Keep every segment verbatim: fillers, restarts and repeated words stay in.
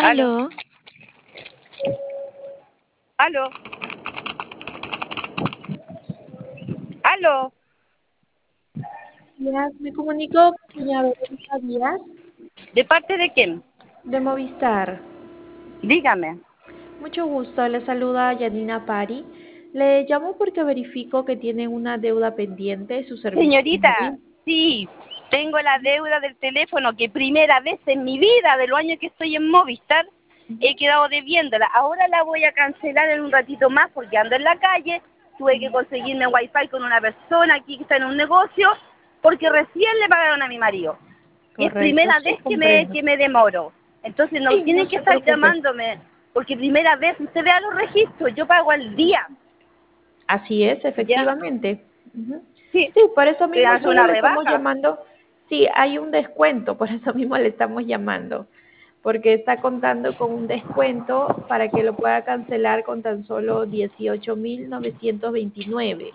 Aló. Aló. Aló. Aló. Díaz, me comunicó con doña Verónica Díaz ¿De parte de quién? de Movistar. Dígame. Mucho gusto, le saluda Yanina Pari. Le llamo porque verifico que tiene una deuda pendiente, su servicio Señorita, móvil. sí, tengo la deuda del teléfono que primera vez en mi vida, de los años que estoy en Movistar, he quedado debiéndola. Ahora la voy a cancelar en un ratito más porque ando en la calle, tuve que conseguirme wifi con una persona aquí que está en un negocio, porque recién le pagaron a mi marido. Y es Correcto, primera sí, vez que me, comprendo. que me demoro. Entonces no Sí, no tienen que se estar preocupe. llamándome, porque primera vez, usted vea los registros, yo pago al día. Así es, ¿Ya? efectivamente. Ujú. Sí, Sí, por eso te mismo hace solo una le estamos rebaja. llamando. Sí, hay un descuento, por eso mismo le estamos llamando, porque está contando con un descuento para que lo pueda cancelar con tan solo dieciocho mil novecientos veintinueve.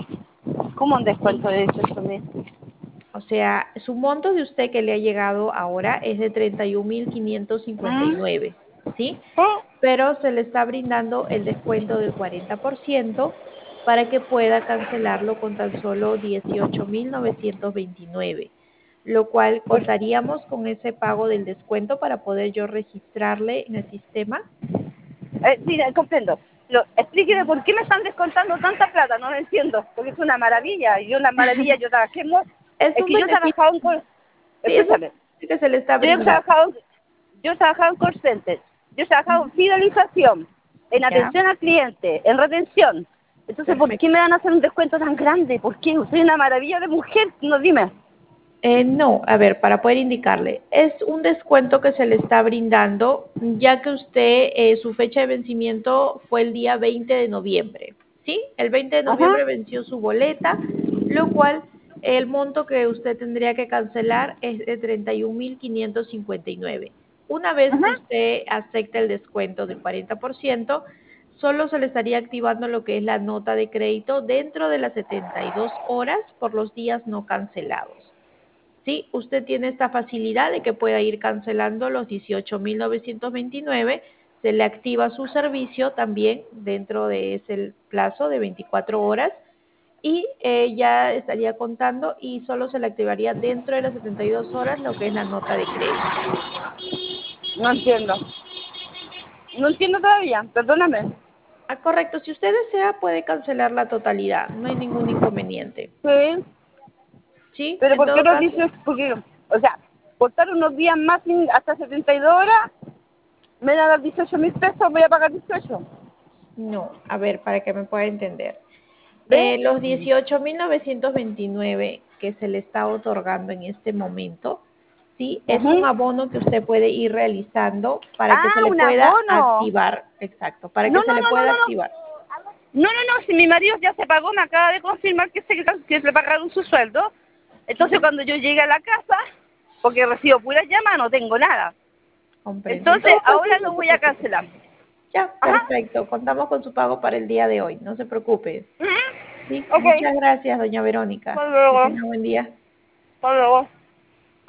¿Cómo un ¿Sí? descuento de dieciocho mil? O sea, su monto de usted que le ha llegado ahora es de treinta y un mil quinientos cincuenta y ¿Mm? nueve, ¿sí? ¿Eh? Pero se le está brindando el descuento del cuarenta por ciento para que pueda cancelarlo con tan solo dieciocho mil novecientos veintinueve, lo cual Pues, contaríamos con ese pago del descuento para poder yo registrarle en el sistema. eh, mira, comprendo. Pero explíqueme por qué me están descontando tanta plata, no lo entiendo, porque es una maravilla, y una maravilla, yo trabajé, mu- Es es un que yo beneficio, trabajaba en call, sí, es un escúchame, beneficio que se le está yo he brindando. trabajado, yo he trabajado en call center, yo he trabajado en fidelización, en Ya, atención al cliente, en retención. Entonces, ¿por qué perfecto. me van a hacer un descuento tan grande? ¿Por qué? Soy una maravilla de mujer, no dime. Eh, no, a ver, para poder indicarle, es un descuento que se le está brindando ya que usted, eh, su fecha de vencimiento fue el día veinte de noviembre, ¿sí? El veinte de Ajá, noviembre venció su boleta, lo cual el monto que usted tendría que cancelar es de treinta y un mil quinientos cincuenta y nueve. Una vez que ajá. usted acepta el descuento del cuarenta por ciento, solo se le estaría activando lo que es la nota de crédito dentro de las setenta y dos horas por los días no cancelados. Sí, usted tiene esta facilidad de que pueda ir cancelando los dieciocho mil novecientos veintinueve, se le activa su servicio también dentro de ese plazo de veinticuatro horas y eh, ya estaría contando y solo se le activaría dentro de las setenta y dos horas lo que es la nota de crédito. No entiendo, no entiendo todavía, perdóname. Ah, correcto, si usted desea puede cancelar la totalidad, no hay ningún inconveniente. Sí, ¿Sí? pero En ¿por qué todo los caso, dices? Porque, o sea, por estar unos días más sin- hasta setenta y dos horas, me van a dar dieciocho mil pesos, voy a pagar dieciocho. no, a ver, para que me pueda entender. ¿Ves? Eh, los dieciocho mil novecientos veintinueve que se le está otorgando en este momento, sí, es un Ujú. abono que usted puede ir realizando para que se Ah, le un pueda abono. activar, exacto, para No, que se no, le no, no, pueda no, no. activar. No, no, no, si mi marido ya se pagó, me acaba de confirmar que, se, que le pagaron su sueldo. Entonces Ujú, cuando yo llegue a la casa, porque recibo puras llamadas, no tengo nada. comprendo. En Entonces todo caso, ahora no lo se voy a preocupe. cancelar. Ya, Ajá. perfecto. Contamos con su pago para el día de hoy. No se preocupe. Ujú. Sí, Ok. muchas gracias, doña Verónica. Hasta Que luego. tenga buen día. Hasta luego.